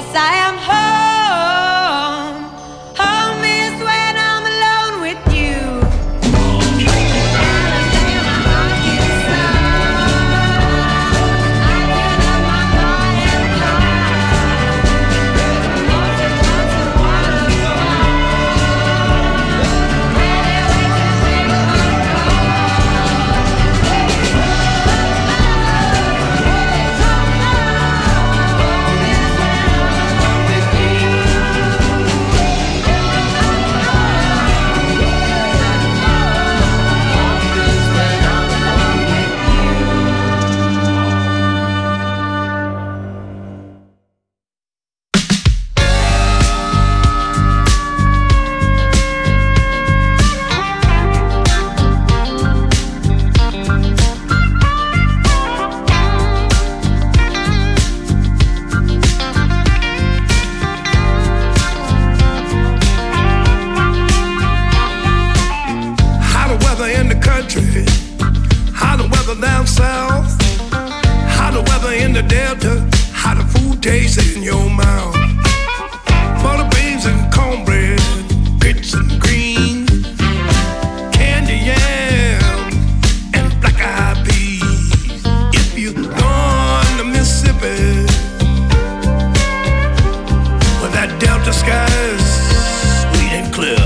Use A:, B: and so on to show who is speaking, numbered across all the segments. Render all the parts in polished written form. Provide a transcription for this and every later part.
A: I am home. Home is when I'm alone with you.
B: How the weather down south, how the weather in the Delta, how the food tastes in your mouth. Butter beans and cornbread, grits and greens, candy yam and black-eyed peas. If you gone to Mississippi, where that Delta sky is sweet and clear.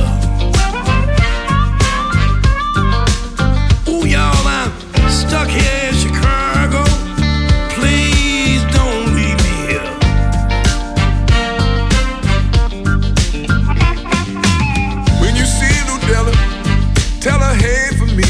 B: Stuck here in Chicago, please don't leave me here. When you see Ludella, tell her hey for me.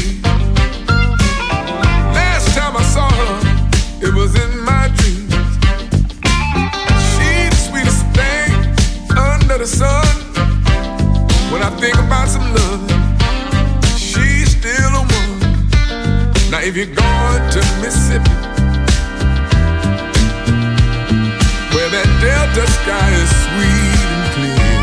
B: Last time I saw her, it was in my dreams. She's the sweetest thing under the sun. When I think about some love, she's still a woman. Now if you're going to Mississippi, where that Delta sky is sweet and clear,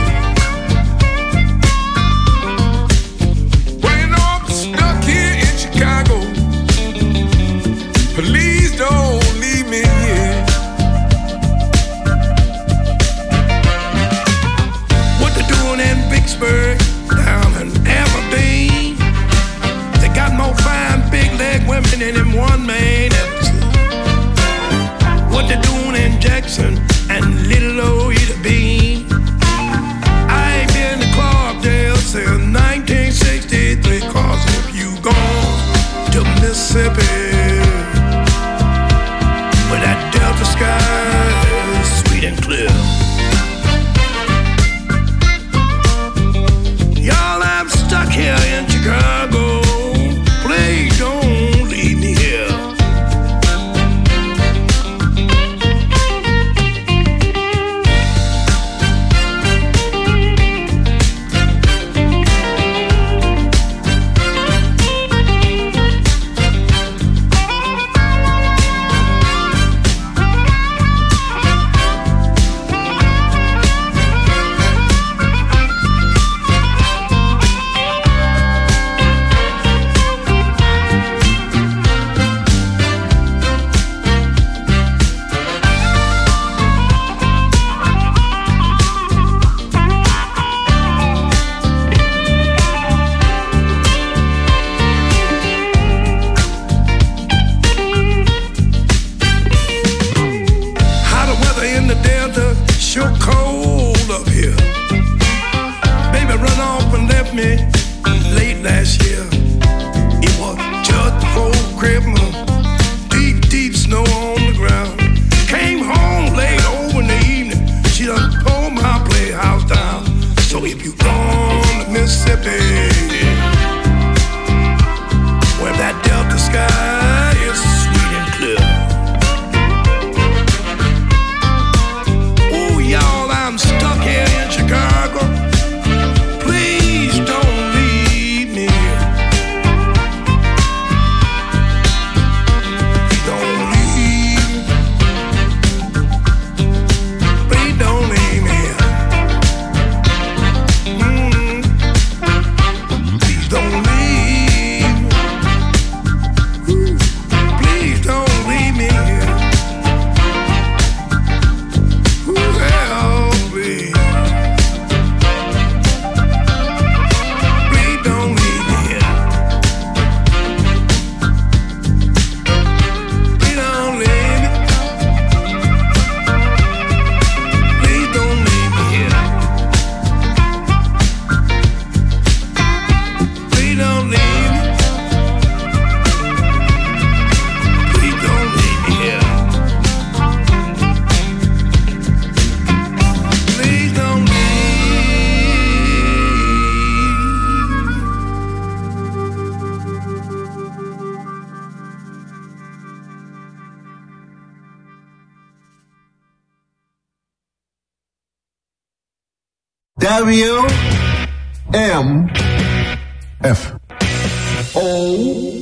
B: well, you know I'm stuck here in Chicago. Please don't leave me here. What they doing in Vicksburg, down in Aberdeen? They got more fine big leg women in them one-man episode. What they doing in Jackson and Little old Ida Bean? I ain't been to Clarkdale since 1963. Cause if you gone to Mississippi, where that Delta sky is sweet and clear. Y'all, I'm stuck here in Chicago. Please don't leave me here. Sure cold up here. Baby run off and left me late last year. It was just before Christmas. Deep, deep snow on the ground. Came home late over in the evening. She done tore my playhouse down. So if you gone to Mississippi, where that Delta sky is sweet and clear. Y'all, I'm
C: WMFO.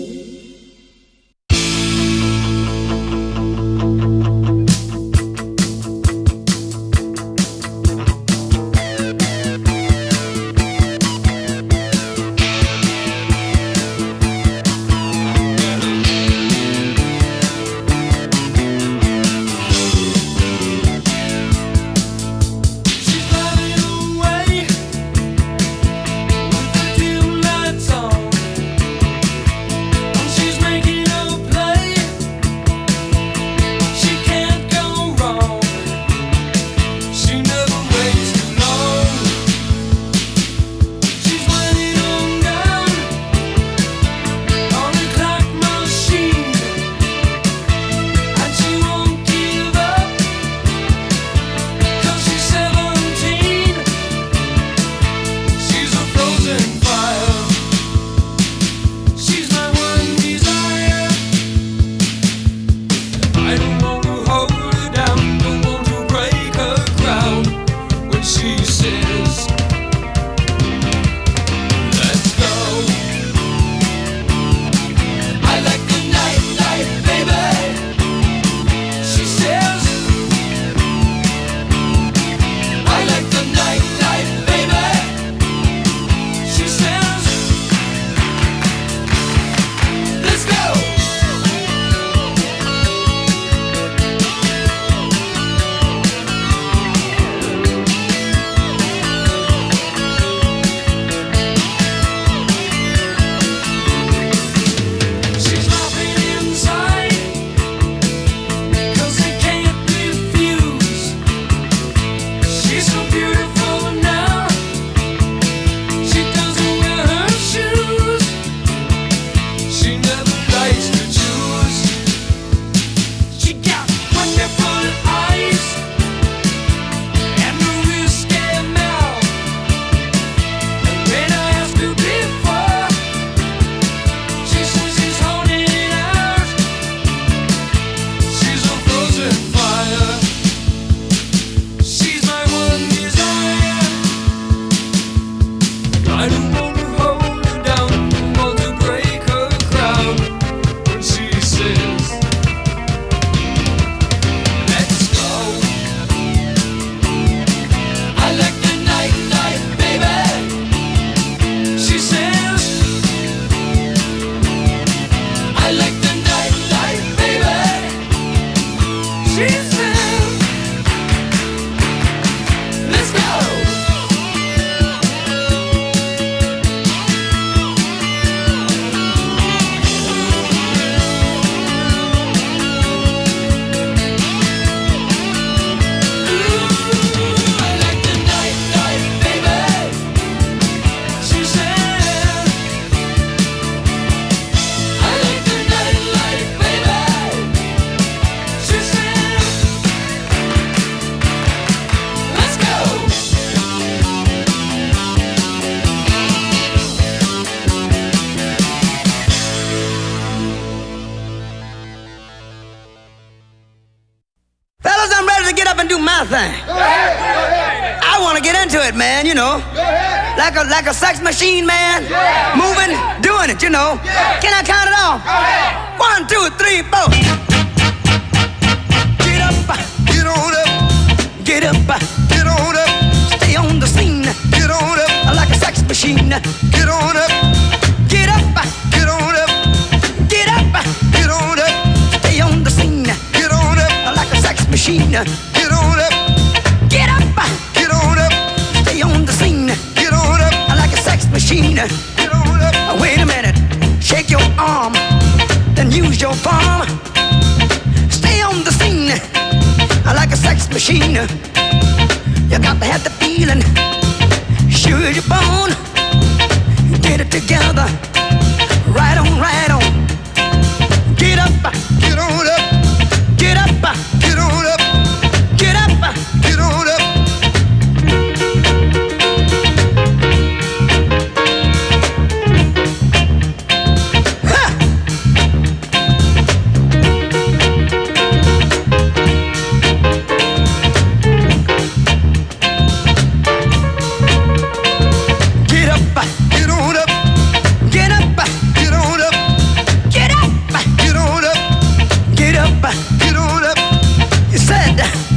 A: Thing. I want to get into it, man, you know. Like a sex machine, man. Moving, doing it, you know. Can I count it off? 1, 2, 3, 4. Get up, get on up, get up, get on up. Stay on the scene, get on up. Like a sex machine, get on up, get up, get on up, get up, get on up. Stay on the scene, get on up. Like a sex machine. Get on up, get up, get on up, stay on the scene, get on up, like a sex machine, get on up. Wait a minute, shake your arm, then use your palm, stay on the scene, like a sex machine. You got to have the feeling, sure you're born, get it together, right on, right on. Get up, get on up, get up, get on up. Get up, get on up. get on up. You said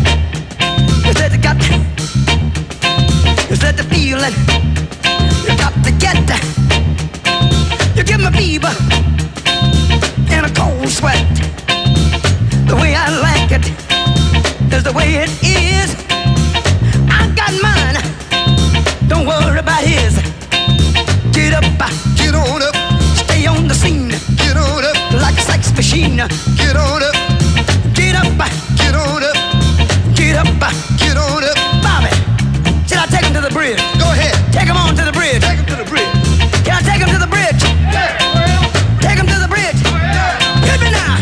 A: the feeling you got to get. You give me fever and a cold sweat. The way I like it is the way it is. I got mine, don't worry about his. Get up, get on up, stay on the scene. Get on up like a sex machine. Get on up, get up, get on up, get up, get on up. Bobby, should I take him to the bridge? Go ahead, take him on to the bridge. Take him to the bridge. Can I take him to the bridge? Yeah. Take him to the bridge. Yeah. Hit me now.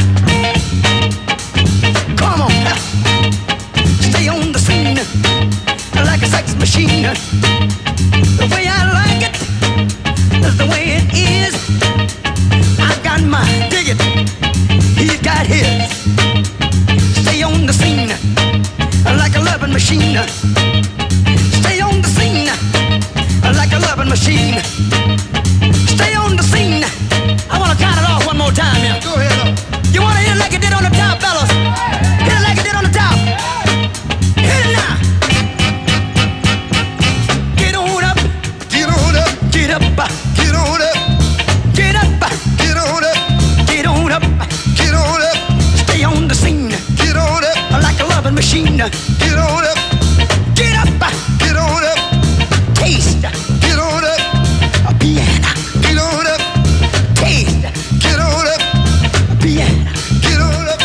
A: Come on now. Stay on the scene like a sex machine. The way I like it is the way it is. I got mine, dig it. He's got his. Stay on the scene like a loving machine. Stay on the scene like a loving machine. Stay on the scene. I want to count it off one more time here. Go ahead. You want to hit it like it did on the top, fellas? Hit it like it did on the top. Hit it now. Get on up. Get on up. Get up. Get on up. Get up. Get on up. Get on up. Get on up. Stay on the scene. Get on up. Like a loving machine. Get on up. Get up. Get on up. Taste. Get on up. A piano. Get on up. Taste. Get on up. A piano. Get on up.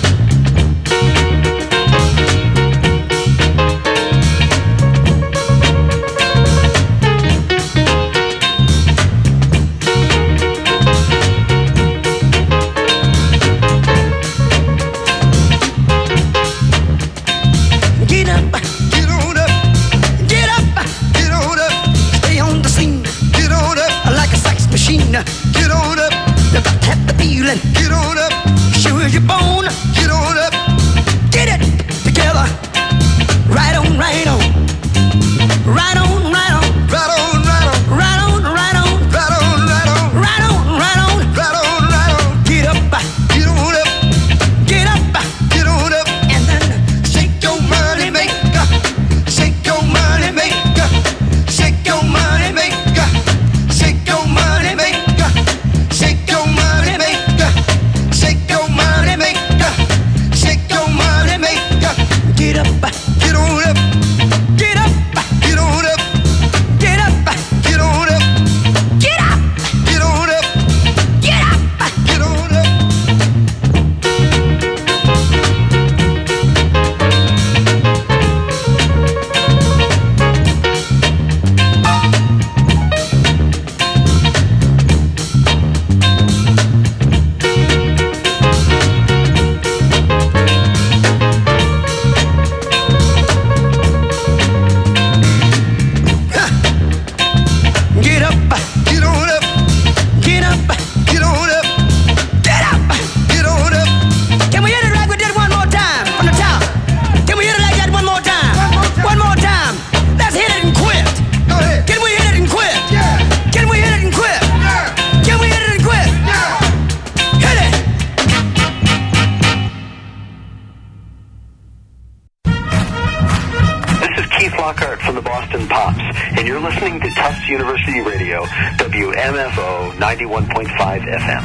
A: Get up. Get on up. Get up. Get on up. Stay on the scene. Get on up. Like a sex machine. Get on up. You got to have the feeling. Get on up. Sure as you're born. Get on up. Get it together. Right on, right on. Right on, right on. Right on, right on. Right on, right on. Right on, right on. Right on, right on. Right on, right on. Get up. Get on up. Get up. Get on up. And then shake your money maker. Shake your money maker. Shake your money maker. Shake your money maker. Shake your money maker. Shake your money maker. Shake your money maker. Get up. Get on up. Get up. Get on up. Get up. Get on up. Get up. Get on up. Get up. Get on up. Get up, get on up, get up, get on up, get up, get on up. Can we hit it like we did one more time from the top? Can we hit it like that one more time? One more time. Let's hit it and quit. Go ahead. Can we hit it and quit? Yeah. Can we hit it and quit? Yeah. Can we hit it and quit? Yeah. Hit it.
C: This is Keith Lockhart from the Boston Pops, and you're listening to Tufts University Radio, WMFO 91.5 FM.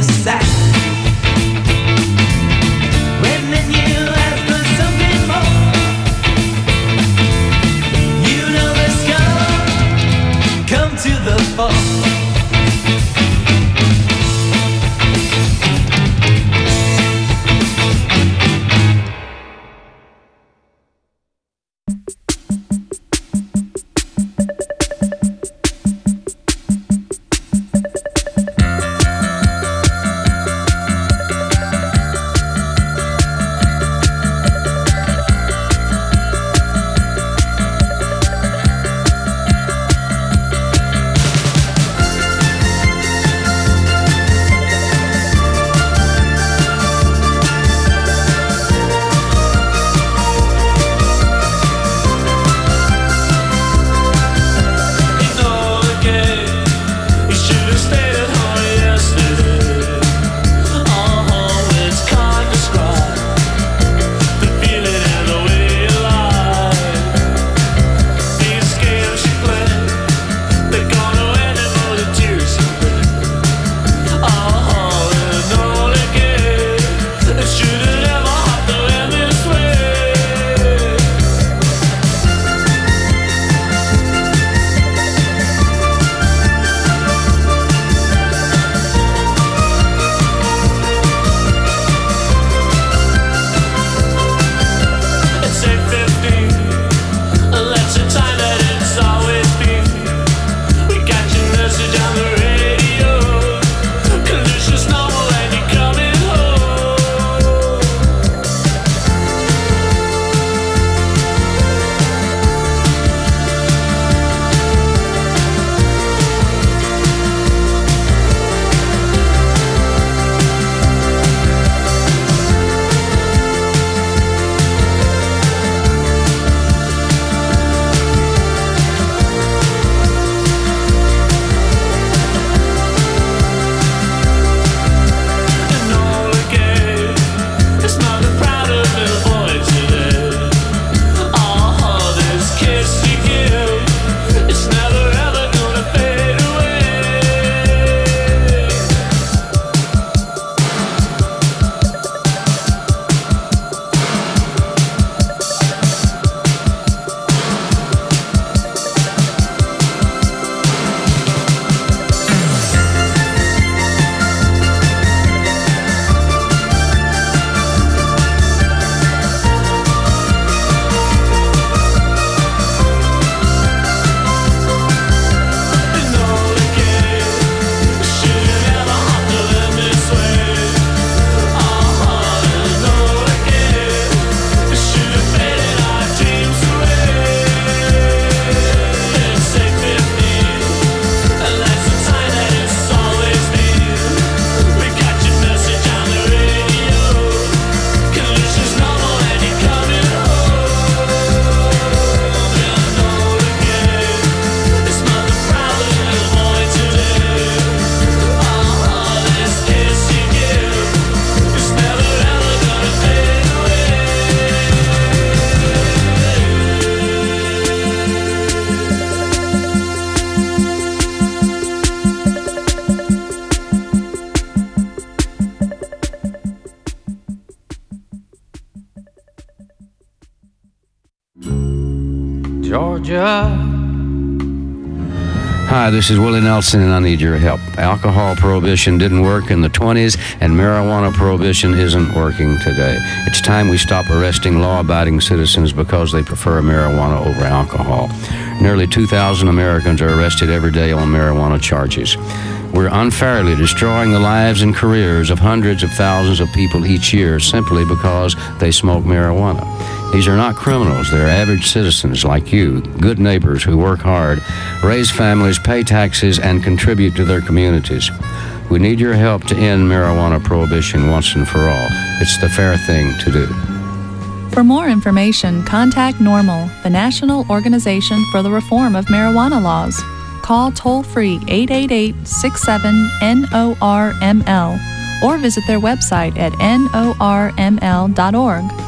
D: sack. When the new has put something more, you know the scum come to the fore.
E: Georgia. Hi, this is Willie Nelson, and I need your help. Alcohol prohibition didn't work in the 20s, and marijuana prohibition isn't working today. It's time we stop arresting law-abiding citizens because they prefer marijuana over alcohol. Nearly 2,000 Americans are arrested every day on marijuana charges. We're unfairly destroying the lives and careers of hundreds of thousands of people each year simply because they smoke marijuana. These are not criminals. They're average citizens like you, good neighbors who work hard, raise families, pay taxes, and contribute to their communities. We need your help to end marijuana prohibition once and for all. It's the fair thing to do.
F: For more information, contact NORML, the National Organization for the Reform of Marijuana Laws. Call toll-free 888-67-NORML or visit their website at norml.org.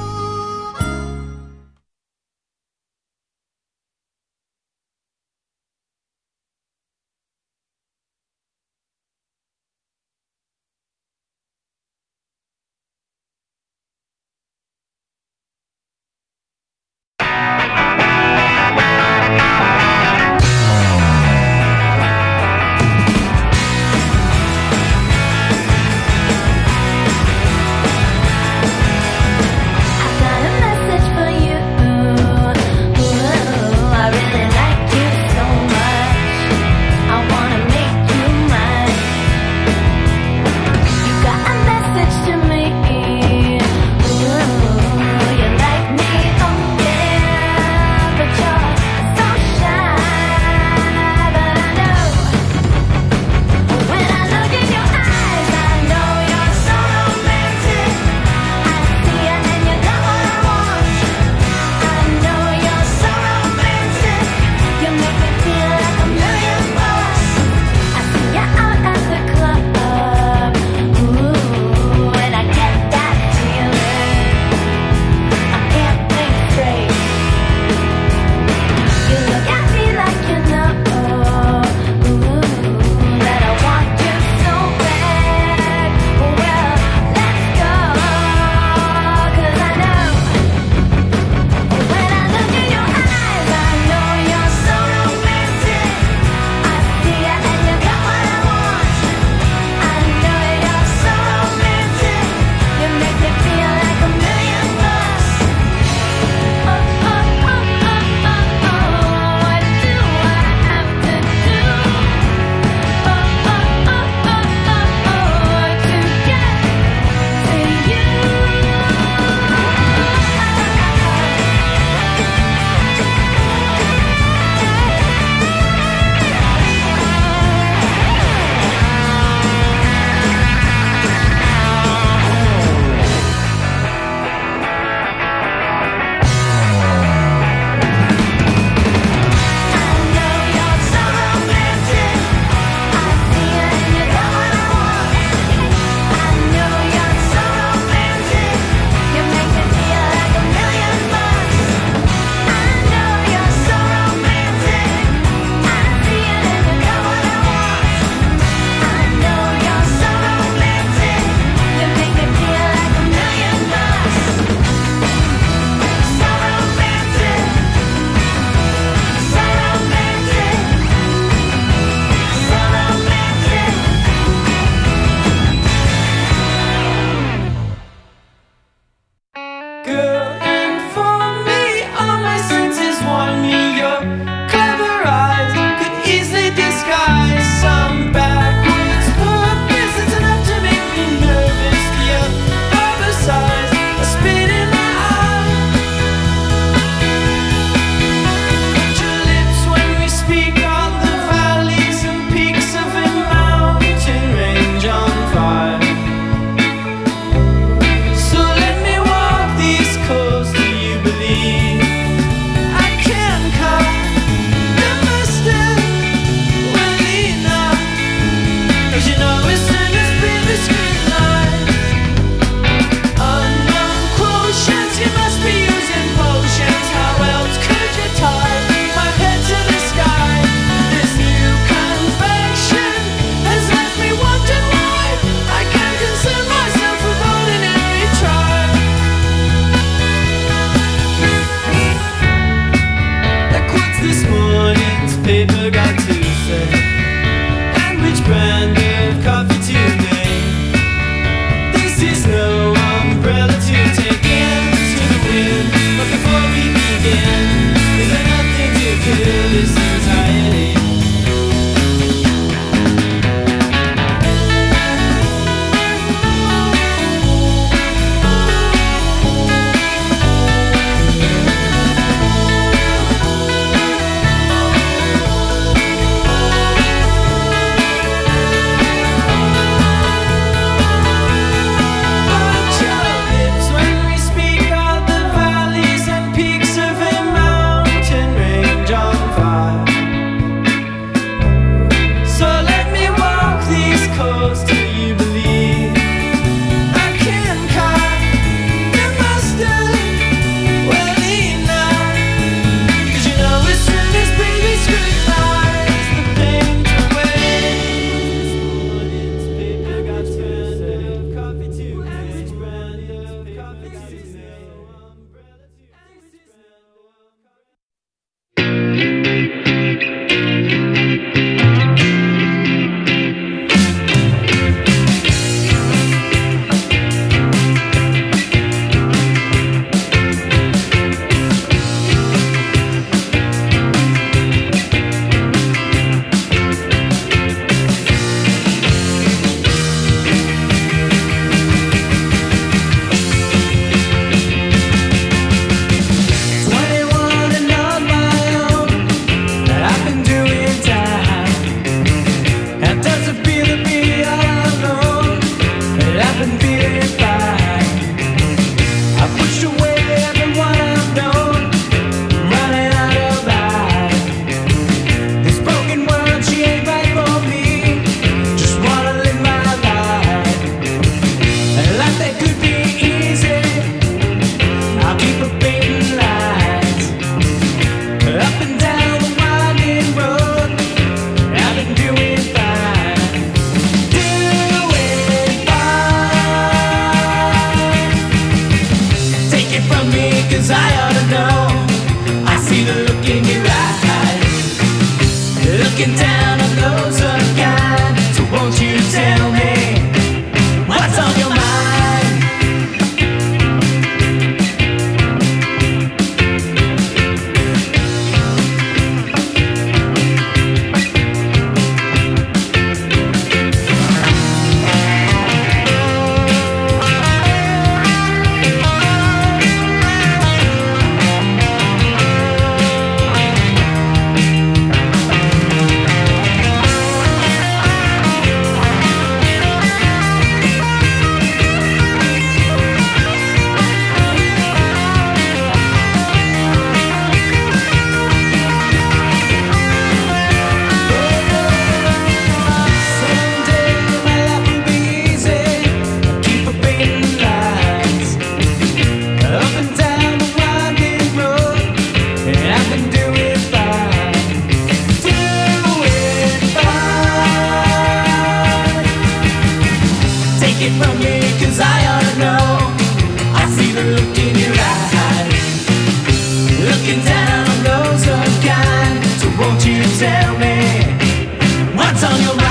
D: Take it from me, 'cause I ought to know. I see the look in your eyes, looking down on those unkind. So won't you tell me what's on your mind?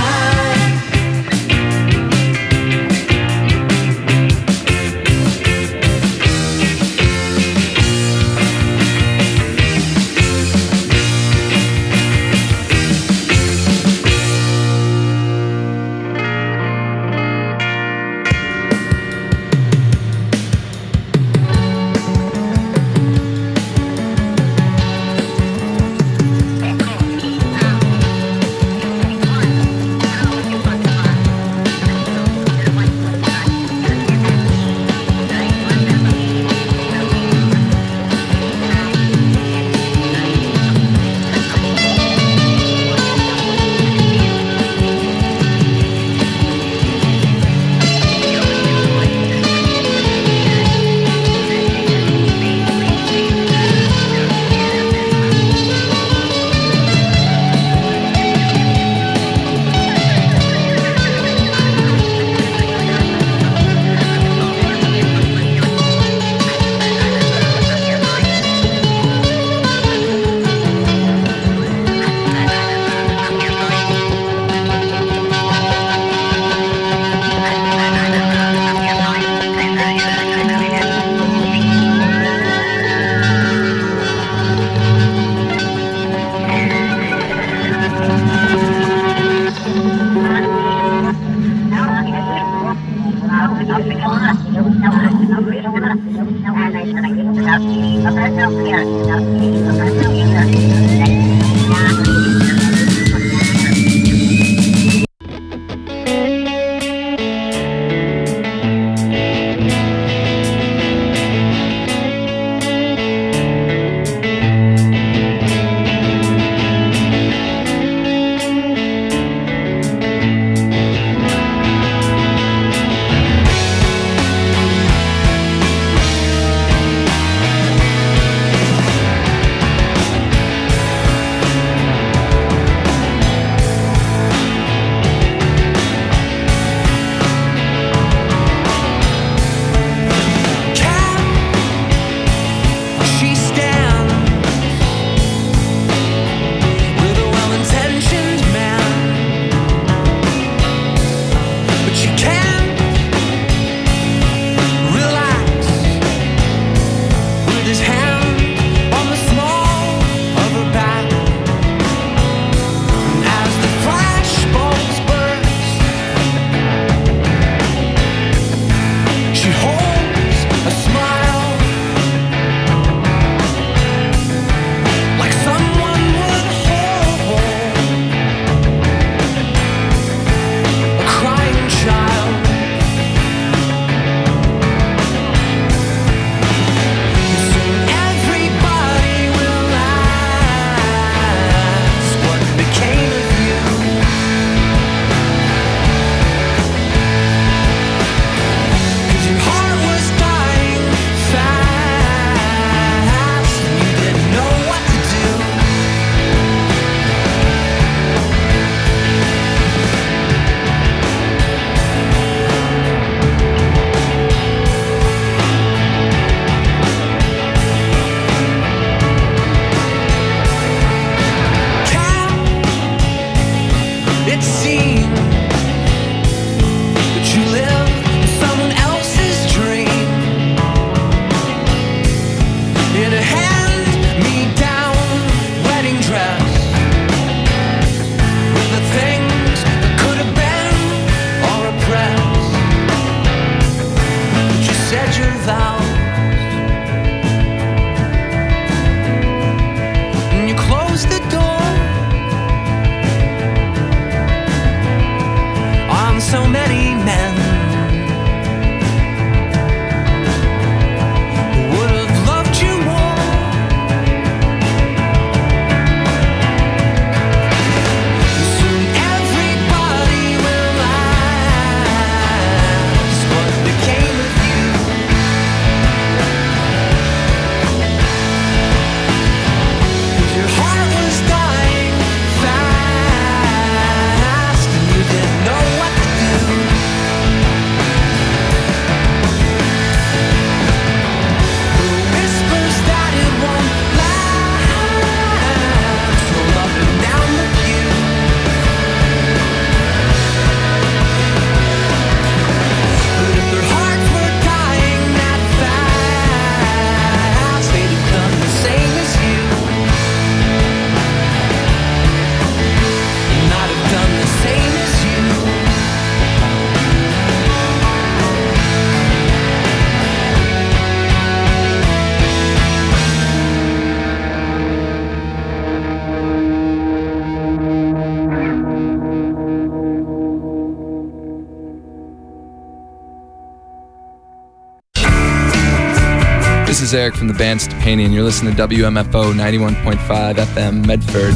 G: This is Eric from the band Stepani, and you're listening to WMFO 91.5 FM Medford.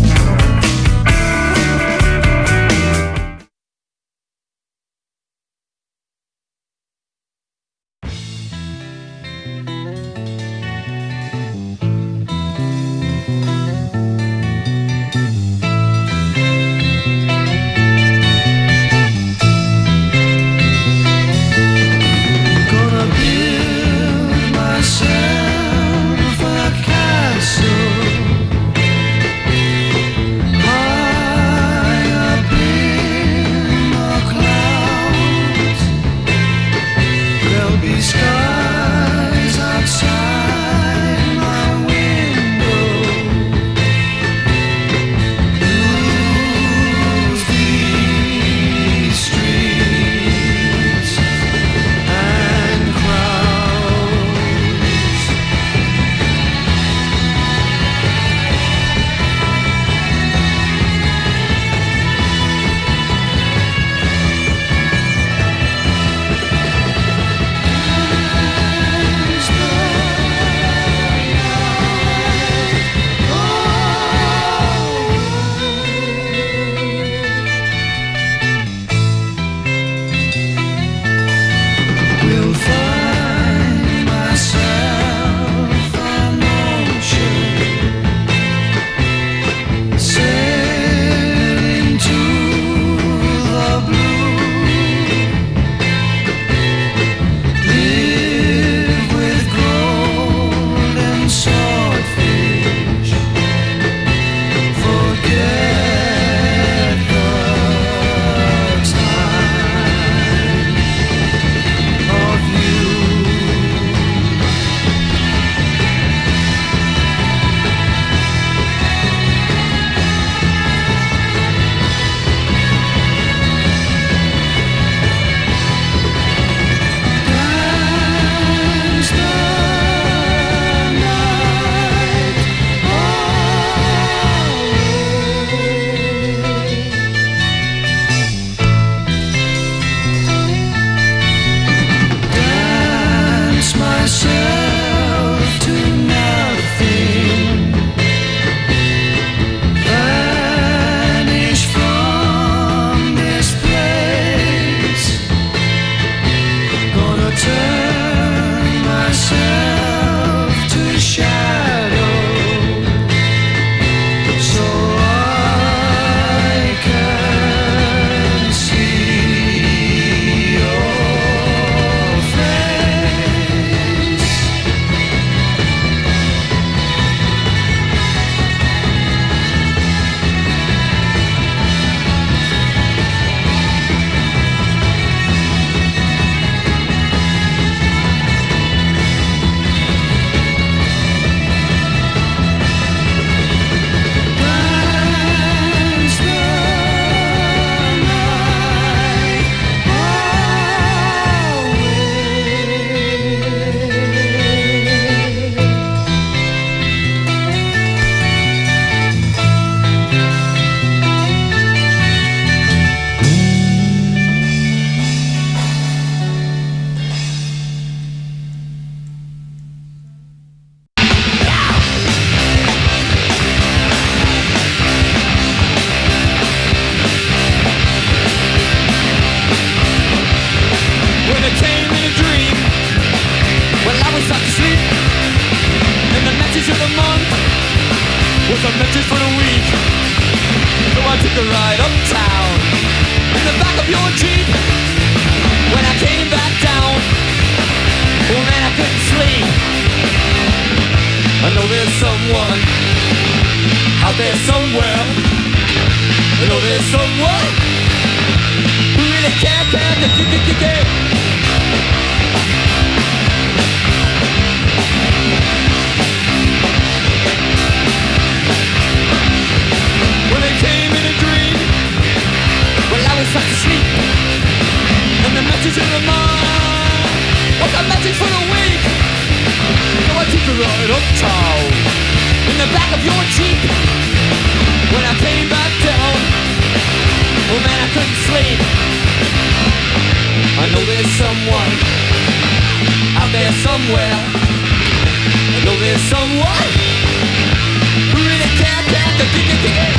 D: is someone who really can't take the kick.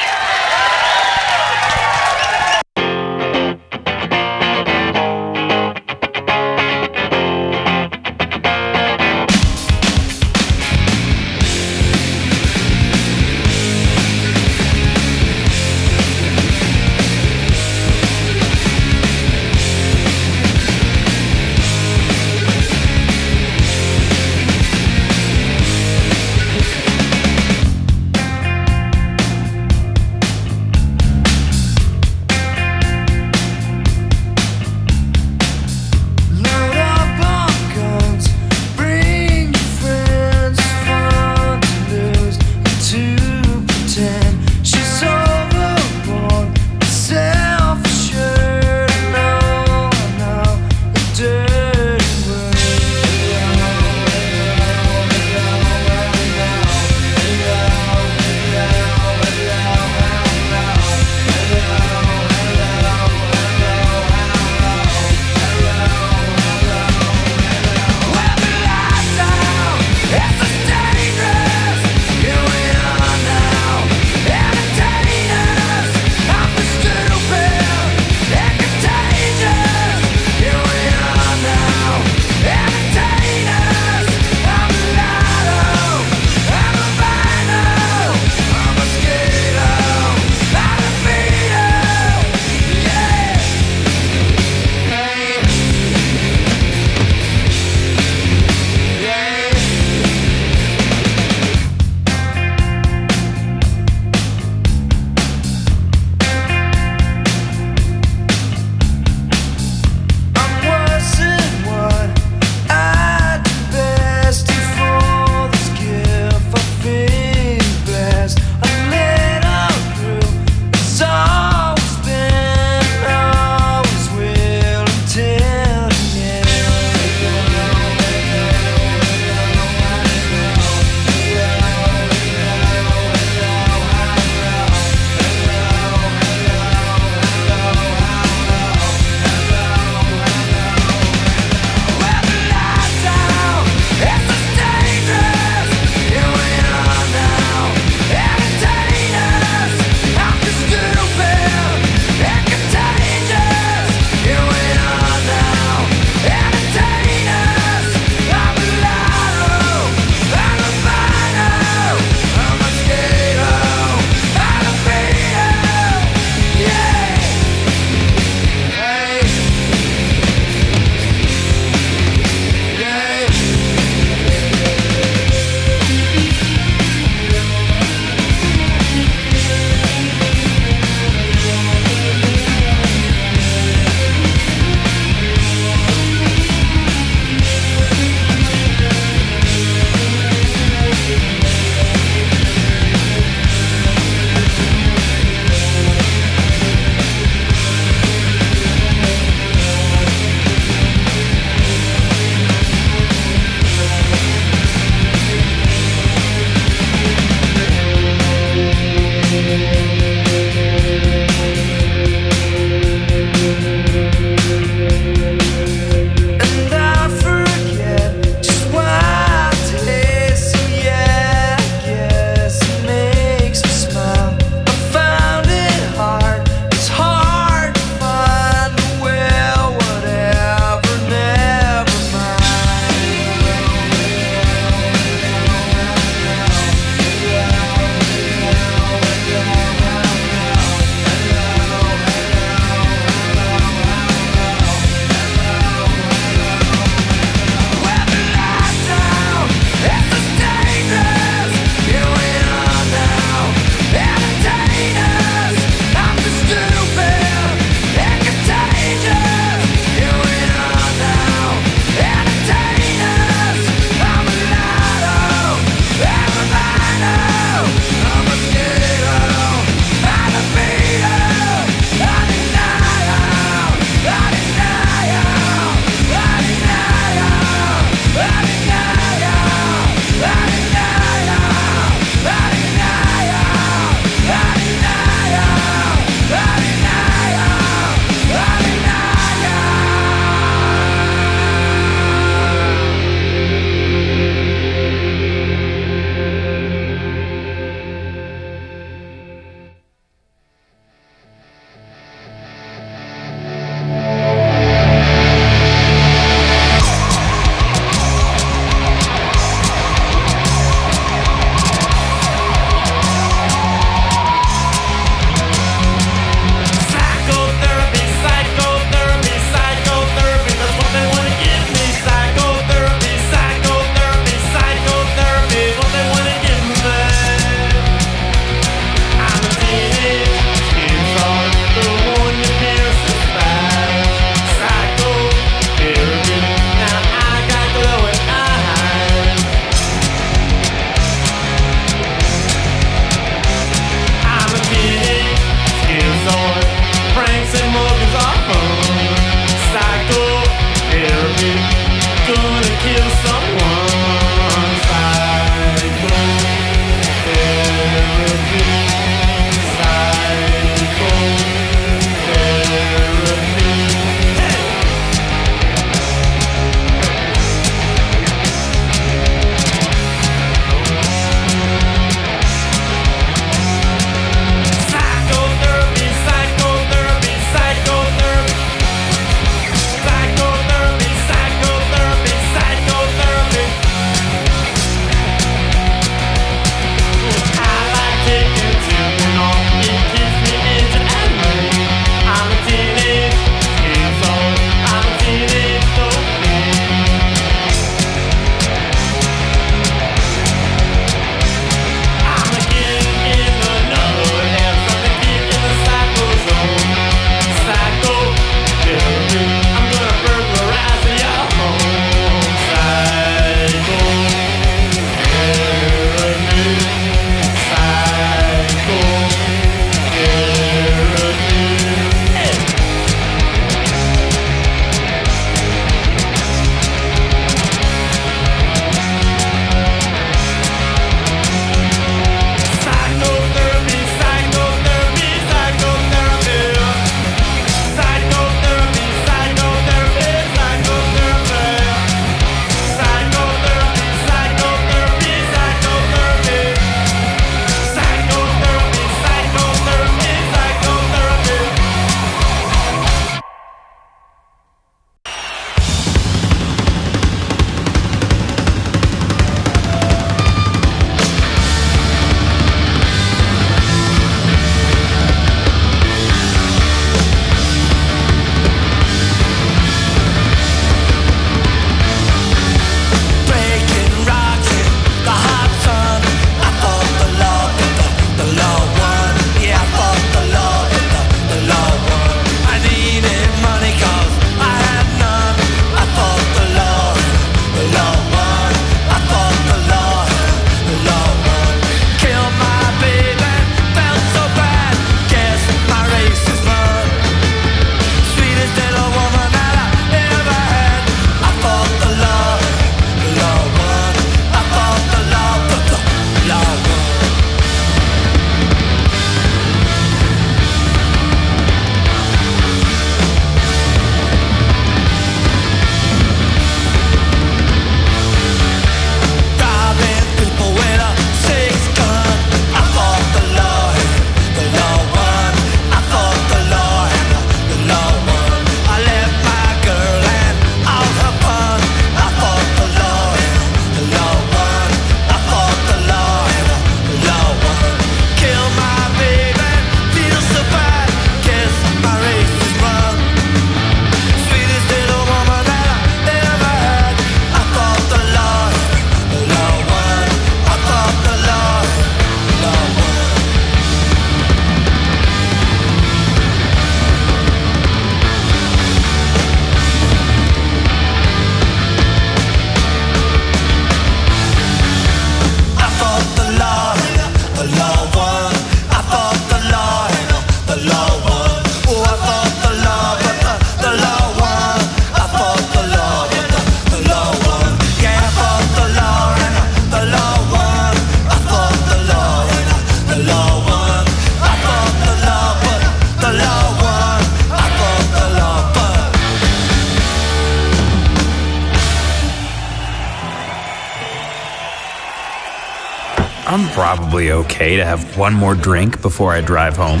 H: I'm probably okay to have one more drink before I drive home.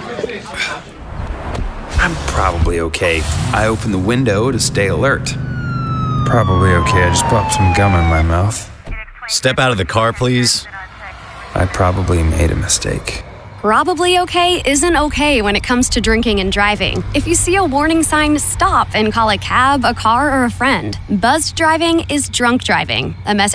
H: I'm probably okay. I open the window to stay alert. Probably okay. I just popped some gum in my mouth.
I: Step out of the car, please.
H: I probably made a mistake.
J: Probably okay isn't okay when it comes to drinking and driving. If you see a warning sign, stop and call a cab, a car, or a friend. Buzzed driving is drunk driving. A message